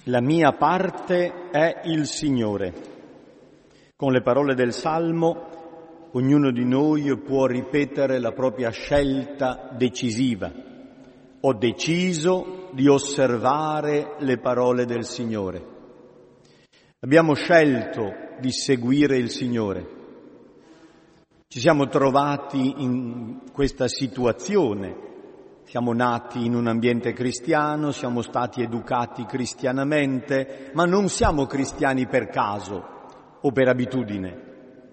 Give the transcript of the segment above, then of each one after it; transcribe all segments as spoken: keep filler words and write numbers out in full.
La mia parte è il Signore. Con le parole del Salmo, ognuno di noi può ripetere la propria scelta decisiva. Ho deciso di osservare le parole del Signore. Abbiamo scelto di seguire il Signore. Ci siamo trovati in questa situazione. Siamo nati in un ambiente cristiano, siamo stati educati cristianamente, ma non siamo cristiani per caso o per abitudine.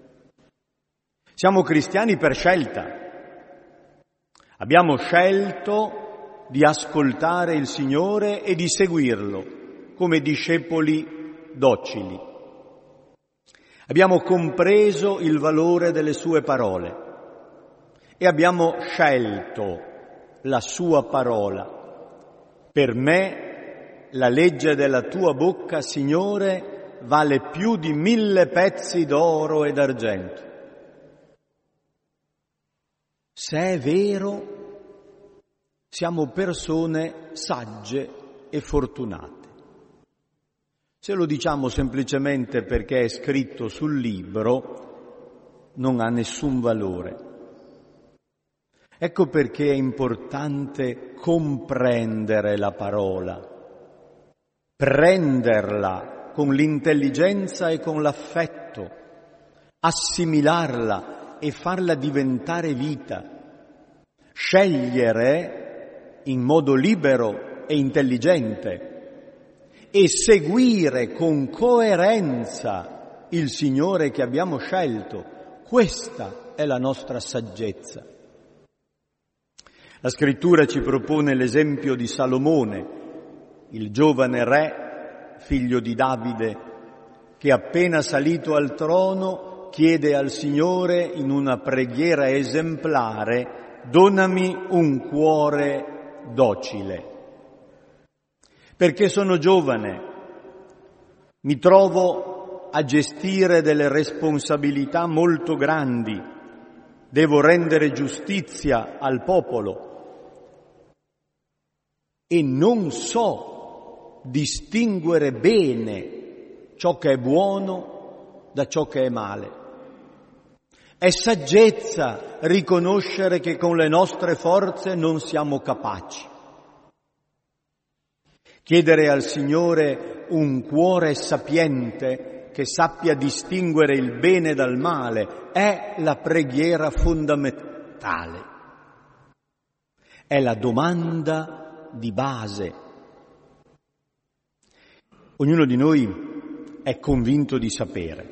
Siamo cristiani per scelta. Abbiamo scelto di ascoltare il Signore e di seguirlo come discepoli docili. Abbiamo compreso il valore delle sue parole e abbiamo scelto la sua parola. Per me la legge della tua bocca, Signore, vale più di mille pezzi d'oro ed argento. Se è vero, siamo persone sagge e fortunate. Se lo diciamo semplicemente perché è scritto sul libro, non ha nessun valore. Ecco perché è importante comprendere la parola, prenderla con l'intelligenza e con l'affetto, assimilarla e farla diventare vita, scegliere in modo libero e intelligente e seguire con coerenza il Signore che abbiamo scelto. Questa è la nostra saggezza. La Scrittura ci propone l'esempio di Salomone, il giovane re, figlio di Davide, che appena salito al trono chiede al Signore in una preghiera esemplare: donami un cuore docile. Perché sono giovane, mi trovo a gestire delle responsabilità molto grandi, devo rendere giustizia al popolo e non so distinguere bene ciò che è buono da ciò che è male. È saggezza riconoscere che con le nostre forze non siamo capaci. Chiedere al Signore un cuore sapiente che sappia distinguere il bene dal male è la preghiera fondamentale. È la domanda di base. Ognuno di noi è convinto di sapere.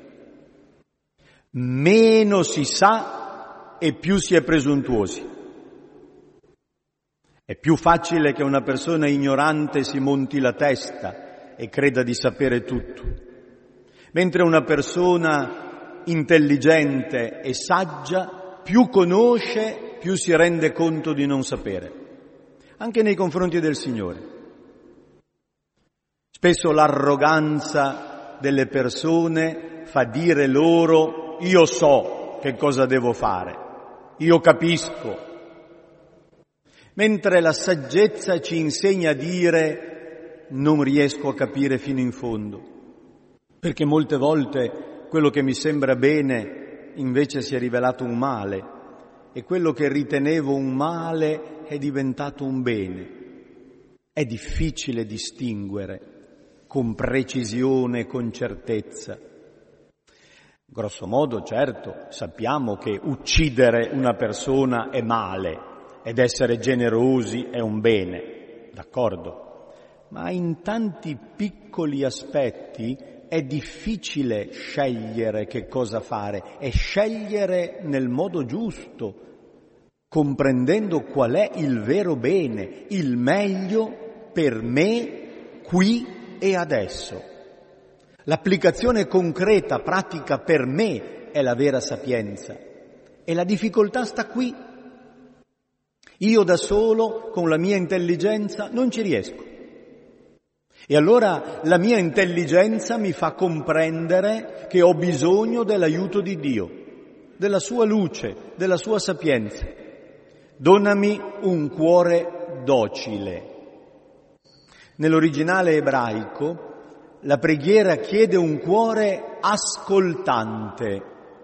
Meno si sa e più si è presuntuosi. È più facile che una persona ignorante si monti la testa e creda di sapere tutto, mentre una persona intelligente e saggia più conosce, più si rende conto di non sapere, anche nei confronti del Signore. Spesso l'arroganza delle persone fa dire loro: io so che cosa devo fare, io capisco. Mentre la saggezza ci insegna a dire: non riesco a capire fino in fondo, perché molte volte quello che mi sembra bene invece si è rivelato un male e quello che ritenevo un male è diventato un bene. È difficile distinguere con precisione e con certezza. Grosso modo, certo, sappiamo che uccidere una persona è male ed essere generosi è un bene, d'accordo? Ma in tanti piccoli aspetti è difficile scegliere che cosa fare e scegliere nel modo giusto, comprendendo qual è il vero bene, il meglio per me qui e adesso. L'applicazione concreta, pratica per me è la vera sapienza e la difficoltà sta qui. Io da solo, con la mia intelligenza, non ci riesco. E allora la mia intelligenza mi fa comprendere che ho bisogno dell'aiuto di Dio, della sua luce, della sua sapienza. Donami un cuore docile. Nell'originale ebraico la preghiera chiede un cuore ascoltante,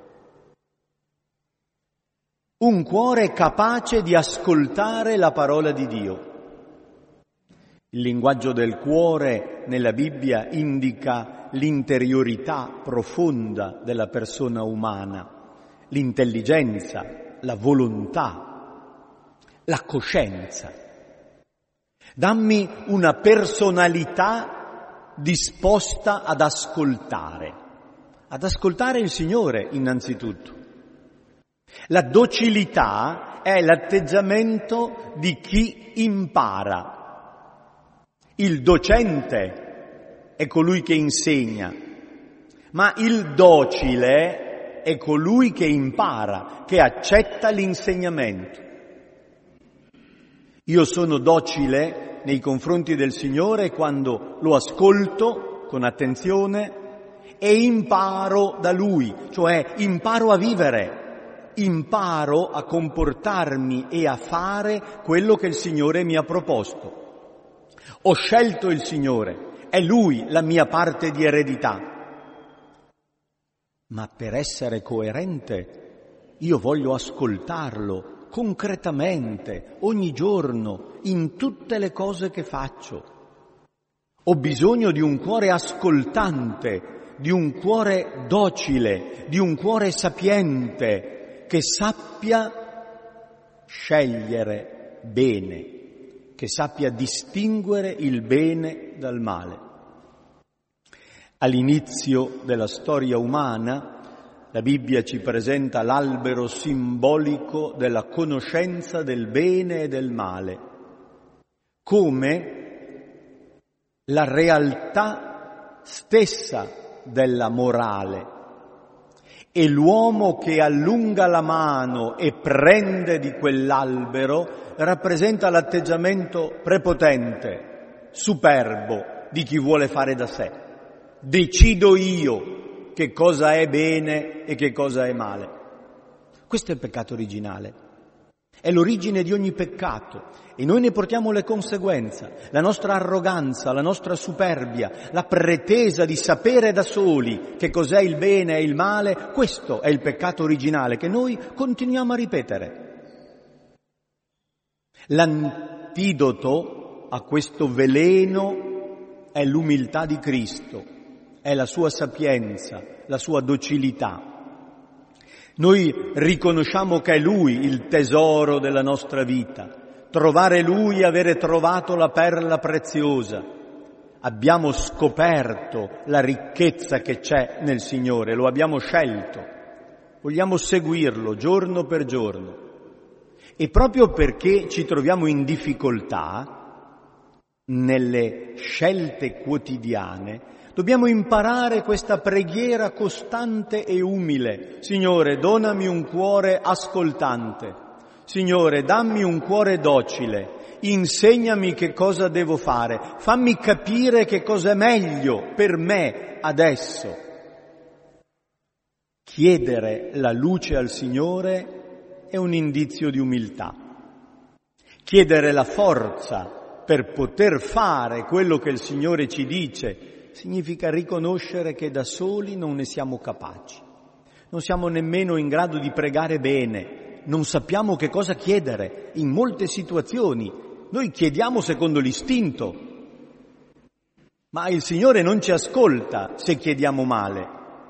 un cuore capace di ascoltare la parola di Dio. Il linguaggio del cuore nella Bibbia indica l'interiorità profonda della persona umana, l'intelligenza, la volontà, la coscienza. Dammi una personalità disposta ad ascoltare, ad ascoltare il Signore innanzitutto. La docilità è l'atteggiamento di chi impara. Il docente è colui che insegna, ma il docile è colui che impara, che accetta l'insegnamento. Io sono docile nei confronti del Signore quando lo ascolto con attenzione e imparo da Lui, cioè imparo a vivere, imparo a comportarmi e a fare quello che il Signore mi ha proposto. Ho scelto il Signore, è Lui la mia parte di eredità. Ma per essere coerente io voglio ascoltarlo concretamente, ogni giorno, in tutte le cose che faccio. Ho bisogno di un cuore ascoltante, di un cuore docile, di un cuore sapiente, che sappia scegliere bene, che sappia distinguere il bene dal male. All'inizio della storia umana, la Bibbia ci presenta l'albero simbolico della conoscenza del bene e del male, come la realtà stessa della morale. E l'uomo che allunga la mano e prende di quell'albero rappresenta l'atteggiamento prepotente, superbo di chi vuole fare da sé. Decido io che cosa è bene e che cosa è male. Questo è il peccato originale. È l'origine di ogni peccato e noi ne portiamo le conseguenze. La nostra arroganza, la nostra superbia, la pretesa di sapere da soli che cos'è il bene e il male, questo è il peccato originale che noi continuiamo a ripetere. L'antidoto a questo veleno è l'umiltà di Cristo, è la sua sapienza, la sua docilità. Noi riconosciamo che è Lui il tesoro della nostra vita. Trovare Lui, avere trovato la perla preziosa. Abbiamo scoperto la ricchezza che c'è nel Signore, lo abbiamo scelto. Vogliamo seguirlo giorno per giorno. E proprio perché ci troviamo in difficoltà nelle scelte quotidiane, dobbiamo imparare questa preghiera costante e umile. Signore, donami un cuore ascoltante. Signore, dammi un cuore docile. Insegnami che cosa devo fare. Fammi capire che cosa è meglio per me adesso. Chiedere la luce al Signore è un indizio di umiltà. Chiedere la forza per poter fare quello che il Signore ci dice significa riconoscere che da soli non ne siamo capaci. Non siamo nemmeno in grado di pregare bene, non sappiamo che cosa chiedere. In molte situazioni noi chiediamo secondo l'istinto, ma il Signore non ci ascolta se chiediamo male.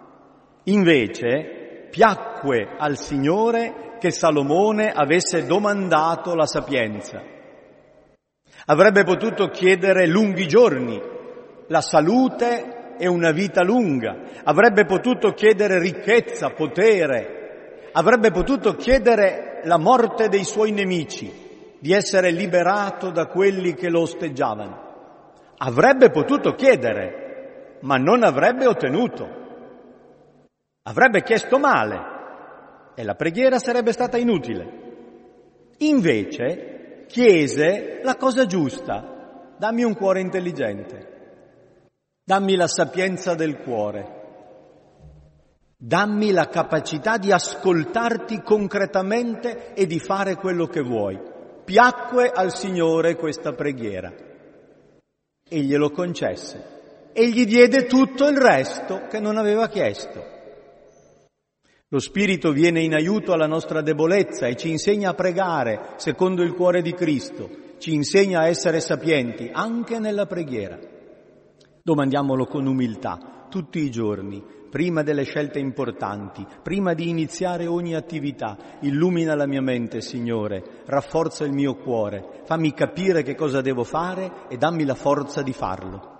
Invece piacque al Signore che Salomone avesse domandato la sapienza. Avrebbe potuto chiedere lunghi giorni, la salute e una vita lunga, avrebbe potuto chiedere ricchezza, potere, avrebbe potuto chiedere la morte dei suoi nemici, di essere liberato da quelli che lo osteggiavano. Avrebbe potuto chiedere, ma non avrebbe ottenuto. Avrebbe chiesto male e la preghiera sarebbe stata inutile. Invece chiese la cosa giusta: dammi un cuore intelligente. Dammi la sapienza del cuore, dammi la capacità di ascoltarti concretamente e di fare quello che vuoi. Piacque al Signore questa preghiera e glielo concesse. e gli diede tutto il resto che non aveva chiesto. Lo Spirito viene in aiuto alla nostra debolezza e ci insegna a pregare secondo il cuore di Cristo, ci insegna a essere sapienti anche nella preghiera. Domandiamolo con umiltà tutti i giorni, prima delle scelte importanti, prima di iniziare ogni attività. Illumina la mia mente, Signore, rafforza il mio cuore, fammi capire che cosa devo fare e dammi la forza di farlo.